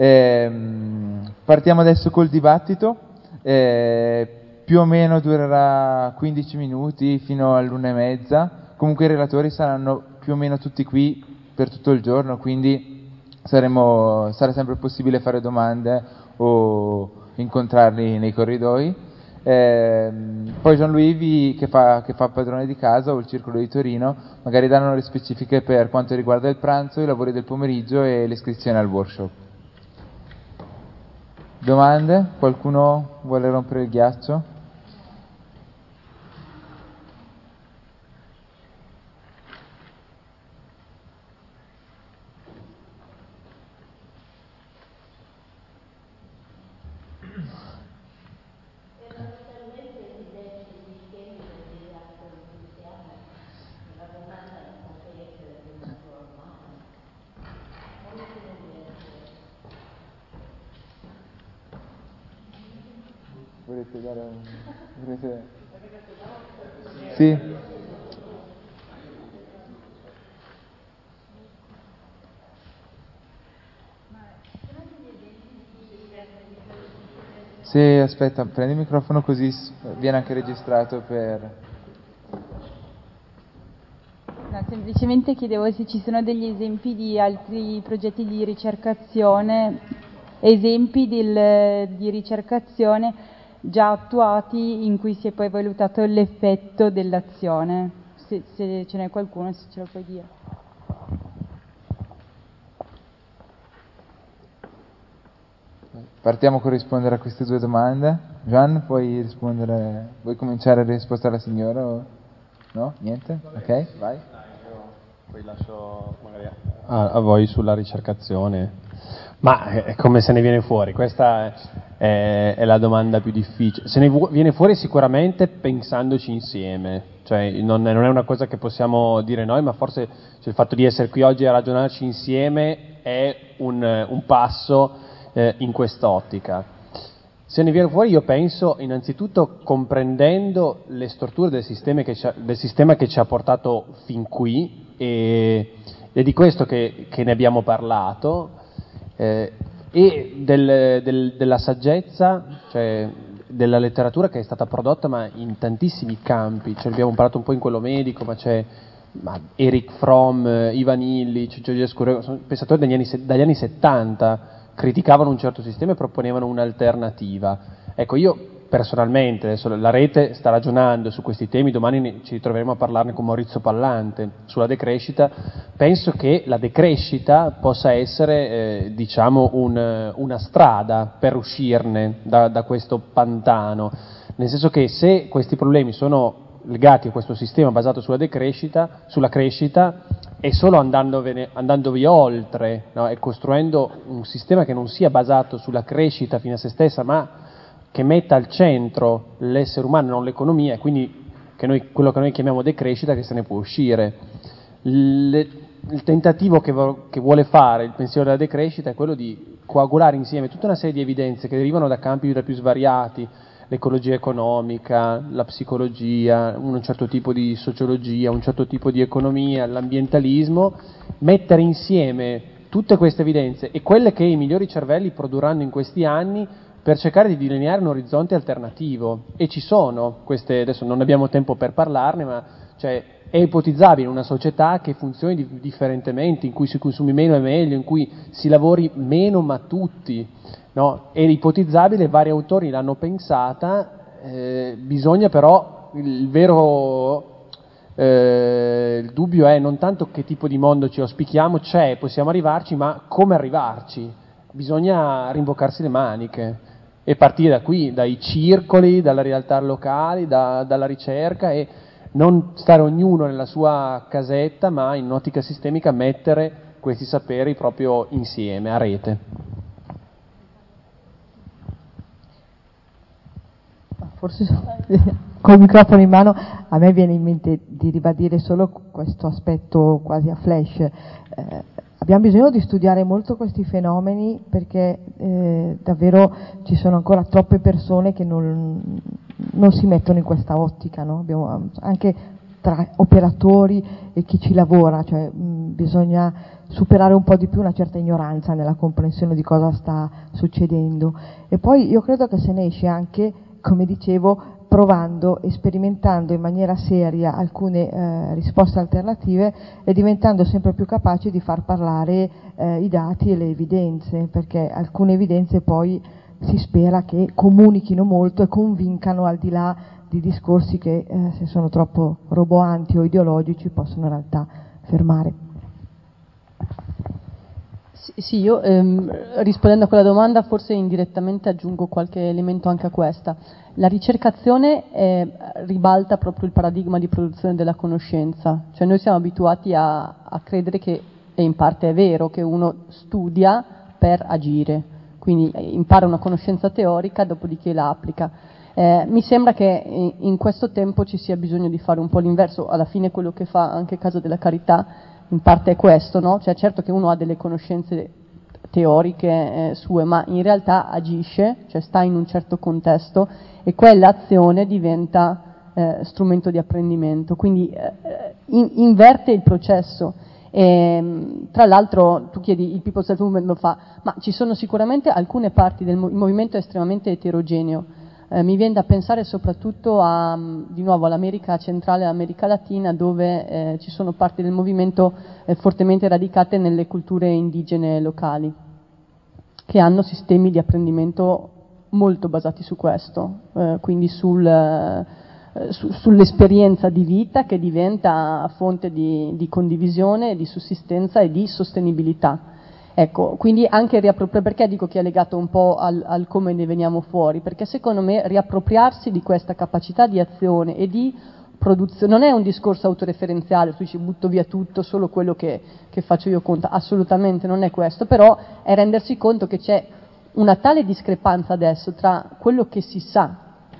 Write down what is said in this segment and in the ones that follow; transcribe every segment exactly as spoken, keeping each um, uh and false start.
Ehm, partiamo adesso col dibattito, eh, più o meno durerà quindici minuti fino all'una e mezza. Comunque i relatori saranno più o meno tutti qui per tutto il giorno, quindi saremo, sarà sempre possibile fare domande o incontrarli nei corridoi. Eh, poi Jean-Louis vi, che, fa, che fa padrone di casa, o il Circolo di Torino, magari danno le specifiche per quanto riguarda il pranzo, i lavori del pomeriggio e l'iscrizione al workshop. Domande? Qualcuno vuole rompere il ghiaccio? Volete dare un... Volete... Sì. Sì, aspetta, prendi il microfono così viene anche registrato per... No, semplicemente chiedevo se ci sono degli esempi di altri progetti di ricercazione, esempi del, di ricercazione già attuati in cui si è poi valutato l'effetto dell'azione. Se, se ce n'è qualcuno, se ce lo puoi dire. Partiamo con rispondere a queste due domande. Gian, puoi rispondere, vuoi cominciare a rispondere alla signora? O... No? Niente? Ok, vai. Poi lascio magari a, a voi sulla ricercazione. Ma è come se ne viene fuori? Questa è, è la domanda più difficile. Se ne vu- viene fuori sicuramente pensandoci insieme, cioè non è, non è una cosa che possiamo dire noi, ma forse cioè, il fatto di essere qui oggi a ragionarci insieme è un, un passo eh, in quest'ottica. Se ne viene fuori, io penso, innanzitutto comprendendo le storture del sistema che ci ha, del sistema che ci ha portato fin qui, e è di questo che, che ne abbiamo parlato, eh, e del, del, della saggezza, cioè della letteratura che è stata prodotta ma in tantissimi campi, cioè abbiamo parlato un po' in quello medico, ma c'è ma Eric Fromm, Ivan Illich, Giorgio Scureo, sono pensatori dagli anni, dagli anni settanta, criticavano un certo sistema e proponevano un'alternativa. Ecco, io personalmente, adesso la rete sta ragionando su questi temi, domani ci ritroveremo a parlarne con Maurizio Pallante sulla decrescita, penso che la decrescita possa essere eh, diciamo un, una strada per uscirne da, da questo pantano, nel senso che se questi problemi sono legati a questo sistema basato sulla decrescita, sulla crescita, e solo andandovene, andandovi oltre, no, e costruendo un sistema che non sia basato sulla crescita fino a se stessa, ma che metta al centro l'essere umano, non l'economia, e quindi che noi, quello che noi chiamiamo decrescita, che se ne può uscire. Le, il tentativo che, vo, che vuole fare il pensiero della decrescita è quello di coagulare insieme tutta una serie di evidenze che derivano da campi da più svariati, l'ecologia economica, la psicologia, un certo tipo di sociologia, un certo tipo di economia, l'ambientalismo, mettere insieme tutte queste evidenze e quelle che i migliori cervelli produrranno in questi anni per cercare di delineare un orizzonte alternativo. E ci sono queste, adesso non abbiamo tempo per parlarne, ma cioè, è ipotizzabile una società che funzioni di, differentemente, in cui si consumi meno e meglio, in cui si lavori meno ma tutti, no? È ipotizzabile, vari autori l'hanno pensata, eh, bisogna però, il vero eh, il dubbio è non tanto che tipo di mondo ci auspichiamo, c'è, possiamo arrivarci, ma come arrivarci? Bisogna rimboccarsi le maniche e partire da qui, dai circoli, dalle realtà locali, da, dalla ricerca, e non stare ognuno nella sua casetta, ma in un'ottica sistemica mettere questi saperi proprio insieme, a rete. Forse col microfono in mano a me viene in mente di ribadire solo questo aspetto quasi a flash. Eh, abbiamo bisogno di studiare molto questi fenomeni perché eh, davvero ci sono ancora troppe persone che non, non si mettono in questa ottica, no? Abbiamo anche tra operatori e chi ci lavora, cioè, mh, bisogna superare un po' di più una certa ignoranza nella comprensione di cosa sta succedendo. E poi io credo che se ne esce anche, come dicevo, provando e sperimentando in maniera seria alcune eh, risposte alternative e diventando sempre più capaci di far parlare eh, i dati e le evidenze, perché alcune evidenze poi si spera che comunichino molto e convincano, al di là di discorsi che eh, se sono troppo roboanti o ideologici possono in realtà fermare. Sì, io ehm, rispondendo a quella domanda forse indirettamente aggiungo qualche elemento anche a questa. La ricercazione eh, ribalta proprio il paradigma di produzione della conoscenza, cioè noi siamo abituati a, a credere che, e in parte è vero, che uno studia per agire, quindi impara una conoscenza teorica, dopodiché la applica. Eh, mi sembra che in questo tempo ci sia bisogno di fare un po' l'inverso, alla fine quello che fa anche Casa della Carità in parte è questo, no? Cioè certo che uno ha delle conoscenze teoriche eh, sue, ma in realtà agisce, cioè sta in un certo contesto e quell'azione diventa eh, strumento di apprendimento, quindi eh, in, inverte il processo. E, tra l'altro tu chiedi, il People Self Movement lo fa, ma ci sono sicuramente alcune parti del mov- movimento estremamente eterogeneo. Eh, mi viene da pensare soprattutto a, di nuovo all'America centrale e all'America Latina, dove eh, ci sono parti del movimento eh, fortemente radicate nelle culture indigene locali, che hanno sistemi di apprendimento molto basati su questo, eh, quindi sul, eh, su, sull'esperienza di vita che diventa fonte di, di condivisione, di sussistenza e di sostenibilità. Ecco, quindi anche riappropriare, perché dico che è legato un po' al, al come ne veniamo fuori, perché secondo me riappropriarsi di questa capacità di azione e di produzione non è un discorso autoreferenziale, tu dici butto via tutto, solo quello che, che faccio io conta, assolutamente non è questo, però è rendersi conto che c'è una tale discrepanza adesso tra quello che si sa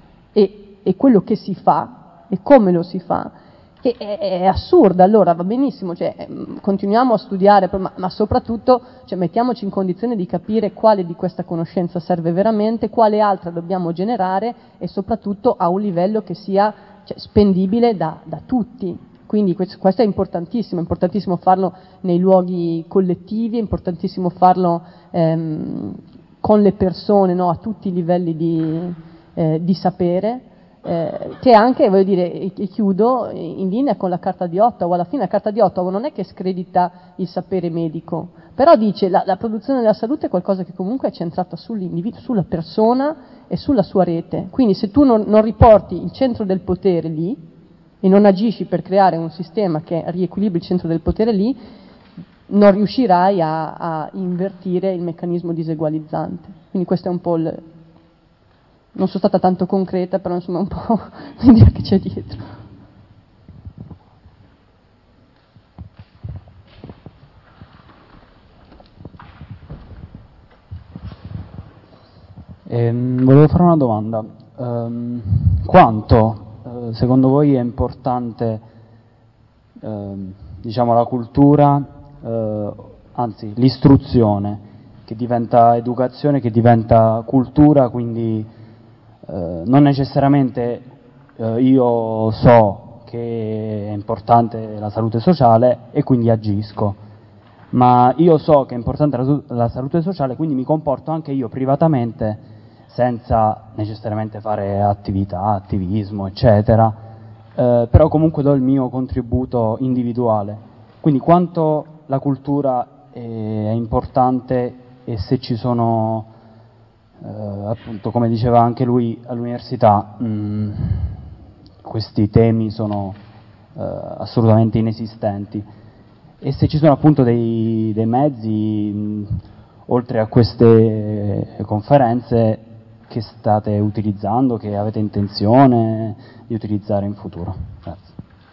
e, e quello che si fa e come lo si fa, che è, è assurda. Allora va benissimo, cioè, continuiamo a studiare, ma, ma soprattutto cioè, mettiamoci in condizione di capire quale di questa conoscenza serve veramente, quale altra dobbiamo generare e soprattutto a un livello che sia cioè, spendibile da, da tutti. Quindi questo, questo è importantissimo, è importantissimo farlo nei luoghi collettivi, è importantissimo farlo ehm, con le persone, no, a tutti i livelli di, eh, di sapere. Eh, che anche, voglio dire, e, e chiudo, in linea con la Carta di Ottawa. Alla fine la Carta di Ottawa non è che scredita il sapere medico, però dice la, la produzione della salute è qualcosa che comunque è centrata sull'individuo, sulla persona e sulla sua rete. Quindi se tu non, non riporti il centro del potere lì e non agisci per creare un sistema che riequilibri il centro del potere lì, non riuscirai a, a invertire il meccanismo disegualizzante. Quindi questo è un po' il... Non sono stata tanto concreta, però insomma un po' l'idea che c'è dietro. Eh, volevo fare una domanda. Um, quanto eh, secondo voi è importante eh, diciamo la cultura, eh, anzi l'istruzione, che diventa educazione, che diventa cultura, quindi Uh, non necessariamente uh, io so che è importante la salute sociale e quindi agisco, ma io so che è importante la, la salute sociale, quindi mi comporto anche io privatamente senza necessariamente fare attività, attivismo, eccetera, uh, però comunque do il mio contributo individuale. Quindi quanto la cultura è, è importante e se ci sono... Uh, appunto, come diceva anche lui all'università, mh, questi temi sono uh, assolutamente inesistenti, e se ci sono appunto dei, dei mezzi mh, oltre a queste conferenze che state utilizzando, che avete intenzione di utilizzare in futuro. Grazie.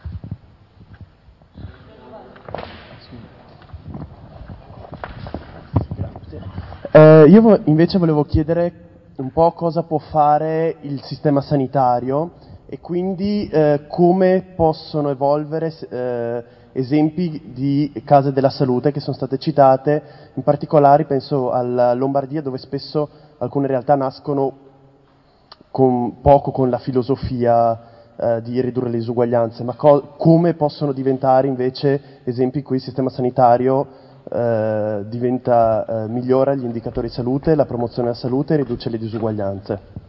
Eh, io invece volevo chiedere un po' cosa può fare il sistema sanitario e quindi eh, come possono evolvere eh, esempi di case della salute che sono state citate, in particolare penso alla Lombardia, dove spesso alcune realtà nascono con, poco con la filosofia eh, di ridurre le disuguaglianze, ma co- come possono diventare invece esempi in cui il sistema sanitario eh, diventa, eh, migliora gli indicatori di salute, la promozione della salute e riduce le disuguaglianze.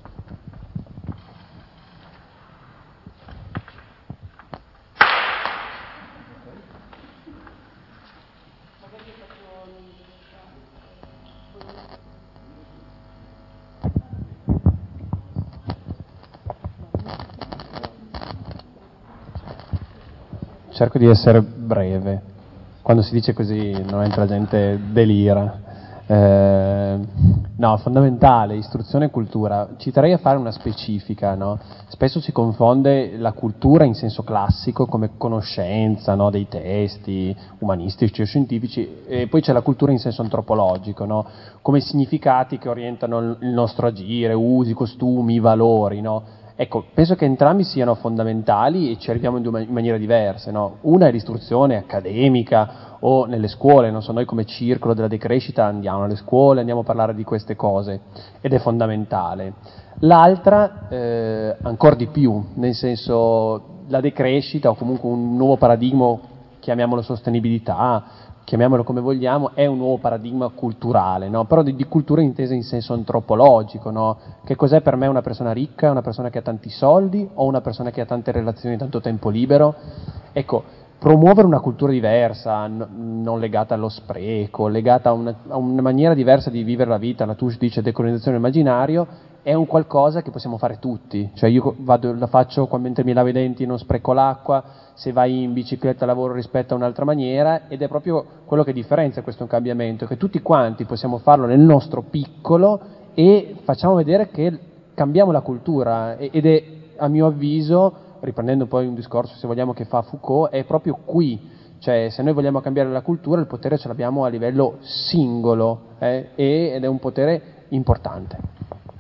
Cerco di essere breve. Quando si dice così, normalmente la gente delira. Eh, no, fondamentale, istruzione e cultura. Ci terrei a fare una specifica, no? Spesso si confonde la cultura in senso classico come conoscenza, no? Dei testi umanistici o scientifici, e poi c'è la cultura in senso antropologico, no? Come significati che orientano il nostro agire, usi, costumi, valori, no? Ecco, penso che entrambi siano fondamentali e ci arriviamo in, due, in maniere diverse, no? Una è l'istruzione accademica o nelle scuole, non so, noi come circolo della decrescita andiamo alle scuole, andiamo a parlare di queste cose ed è fondamentale. L'altra eh, ancora di più, nel senso la decrescita o comunque un nuovo paradigma, chiamiamolo sostenibilità, chiamiamolo come vogliamo, è un nuovo paradigma culturale, no? Però di, di cultura intesa in senso antropologico, no? Che cos'è per me una persona ricca, una persona che ha tanti soldi o una persona che ha tante relazioni, tanto tempo libero? Ecco, promuovere una cultura diversa, n- non legata allo spreco, legata a una, a una maniera diversa di vivere la vita, la Touche dice decolonizzazione immaginario, è un qualcosa che possiamo fare tutti. Cioè io vado, la faccio quando mentre mi lavo i denti, non spreco l'acqua, se vai in bicicletta lavoro rispetto a un'altra maniera, ed è proprio quello che differenzia questo cambiamento, che tutti quanti possiamo farlo nel nostro piccolo e facciamo vedere che cambiamo la cultura, ed è, a mio avviso, riprendendo poi un discorso se vogliamo che fa Foucault, è proprio qui. Cioè, se noi vogliamo cambiare la cultura, il potere ce l'abbiamo a livello singolo, eh, ed è un potere importante.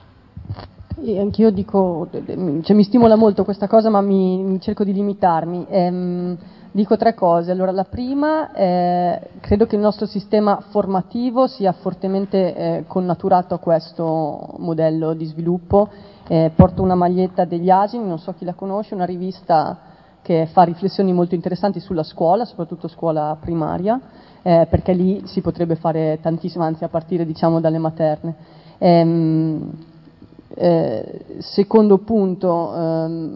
E anch'io dico, cioè, mi stimola molto questa cosa, ma mi, mi cerco di limitarmi. Ehm, dico tre cose. Allora, la prima, eh, credo che il nostro sistema formativo sia fortemente eh, connaturato a questo modello di sviluppo. Eh, porto una maglietta degli Asini, non so chi la conosce, una rivista che fa riflessioni molto interessanti sulla scuola, soprattutto scuola primaria, eh, perché lì si potrebbe fare tantissimo, anzi a partire diciamo dalle materne. Ehm, Eh, secondo punto, ehm,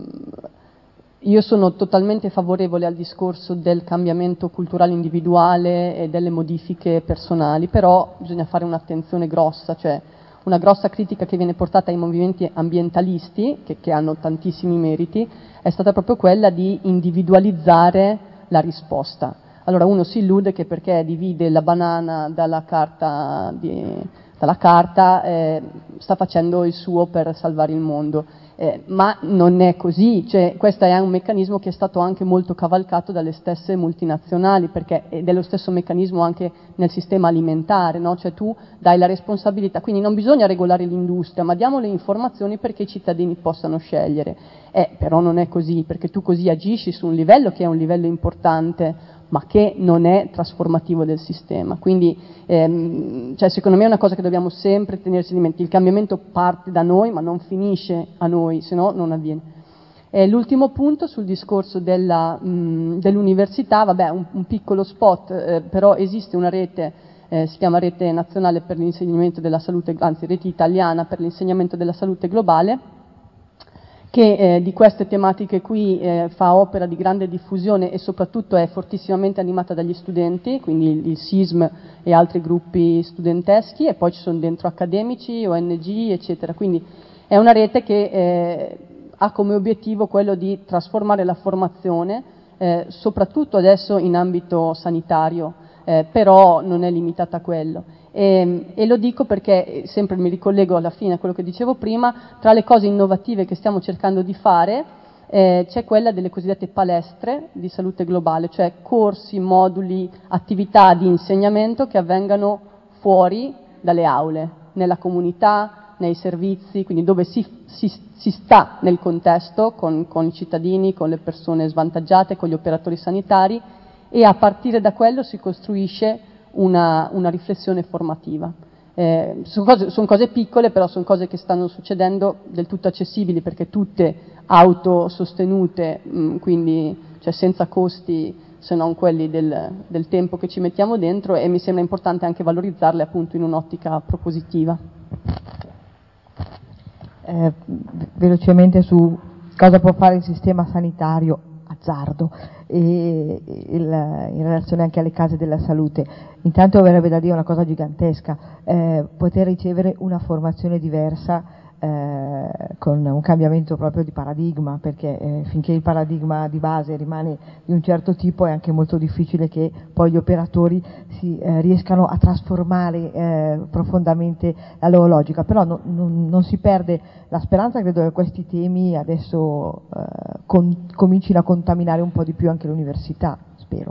io sono totalmente favorevole al discorso del cambiamento culturale individuale e delle modifiche personali, però bisogna fare un'attenzione grossa, cioè una grossa critica che viene portata ai movimenti ambientalisti, che, che hanno tantissimi meriti, è stata proprio quella di individualizzare la risposta. Allora uno si illude che perché divide la banana dalla carta di dalla carta, eh, sta facendo il suo per salvare il mondo, eh, ma non è così, cioè, questo è un meccanismo che è stato anche molto cavalcato dalle stesse multinazionali, perché ed è lo stesso meccanismo anche nel sistema alimentare, no? Cioè tu dai la responsabilità, quindi non bisogna regolare l'industria, ma diamo le informazioni perché i cittadini possano scegliere, eh, però non è così, perché tu così agisci su un livello che è un livello importante, ma che non è trasformativo del sistema. Quindi ehm, cioè, secondo me è una cosa che dobbiamo sempre tenersi in mente, il cambiamento parte da noi ma non finisce a noi, se no non avviene. E l'ultimo punto sul discorso della, mh, dell'università, vabbè un, un piccolo spot, eh, però esiste una rete, eh, si chiama Rete Nazionale per l'insegnamento della salute, anzi Rete Italiana per l'insegnamento della salute globale, che eh, di queste tematiche qui eh, fa opera di grande diffusione e soprattutto è fortissimamente animata dagli studenti, quindi il, il S I S M e altri gruppi studenteschi, e poi ci sono dentro accademici, O N G, eccetera. Quindi è una rete che eh, ha come obiettivo quello di trasformare la formazione, eh, soprattutto adesso in ambito sanitario, eh, però non è limitata a quello. E, e lo dico perché, sempre mi ricollego alla fine a quello che dicevo prima, tra le cose innovative che stiamo cercando di fare eh, c'è quella delle cosiddette palestre di salute globale, cioè corsi, moduli, attività di insegnamento che avvengano fuori dalle aule, nella comunità, nei servizi, quindi dove si, si, si sta nel contesto con, con i cittadini, con le persone svantaggiate, con gli operatori sanitari, e a partire da quello si costruisce una, una riflessione formativa. Eh, sono cose, son cose piccole, però sono cose che stanno succedendo del tutto accessibili, perché tutte autosostenute, mh, quindi cioè senza costi se non quelli del, del tempo che ci mettiamo dentro, e mi sembra importante anche valorizzarle appunto in un'ottica propositiva. Eh, velocemente su cosa può fare il sistema sanitario, azzardo, e il, in relazione anche alle case della salute. Intanto verrebbe da dire una cosa gigantesca, eh, poter ricevere una formazione diversa, eh, con un cambiamento proprio di paradigma, perché eh, finché il paradigma di base rimane di un certo tipo è anche molto difficile che poi gli operatori si eh, riescano a trasformare eh, profondamente la loro logica, però no, non, non si perde la speranza, credo che questi temi adesso eh, con, comincino a contaminare un po' di più anche l'università, spero.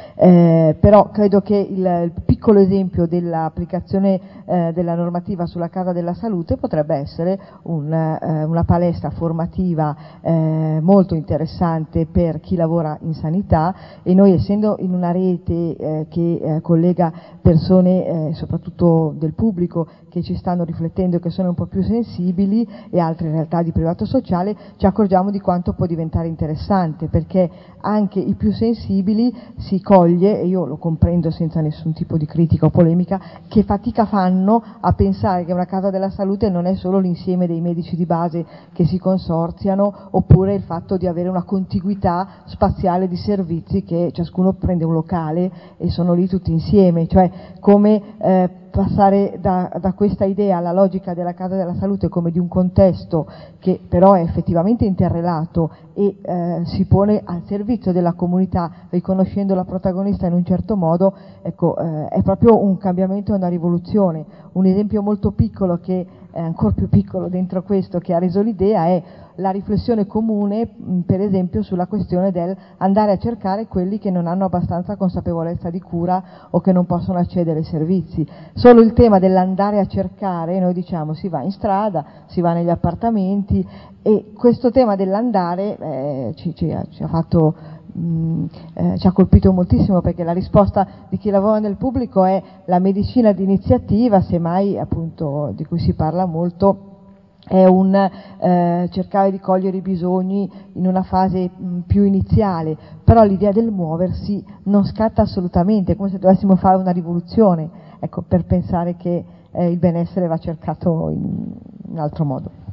Eh, però credo che il, il piccolo esempio dell'applicazione eh, della normativa sulla casa della salute potrebbe essere un, eh, una palestra formativa eh, molto interessante per chi lavora in sanità, e noi, essendo in una rete eh, che eh, collega persone eh, soprattutto del pubblico che ci stanno riflettendo e che sono un po' più sensibili, e altre realtà di privato sociale, ci accorgiamo di quanto può diventare interessante, perché anche i più sensibili si coglie, e io lo comprendo senza nessun tipo di critica o polemica, che fatica fanno a pensare che una casa della salute non è solo l'insieme dei medici di base che si consorziano, oppure il fatto di avere una contiguità spaziale di servizi, che ciascuno prende un locale e sono lì tutti insieme, cioè come eh, passare da, da questa idea alla logica della casa della salute come di un contesto che però è effettivamente interrelato e eh, si pone al servizio della comunità, riconoscendo la protagonista in un certo modo, ecco, eh, è proprio un cambiamento e una rivoluzione. Un esempio molto piccolo, che è ancora più piccolo dentro questo, che ha reso l'idea, è la riflessione comune, mh, per esempio, sulla questione del andare a cercare quelli che non hanno abbastanza consapevolezza di cura o che non possono accedere ai servizi. Solo il tema dell'andare a cercare, noi diciamo si va in strada, si va negli appartamenti, e questo tema dell'andare eh, ci, ci, ha, ci ha fatto mh, eh, ci ha colpito moltissimo, perché la risposta di chi lavora nel pubblico è la medicina di iniziativa, semmai appunto di cui si parla molto è un eh, cercare di cogliere i bisogni in una fase mh, più iniziale, però l'idea del muoversi non scatta assolutamente, è come se dovessimo fare una rivoluzione, ecco, per pensare che eh, il benessere va cercato in, in altro modo.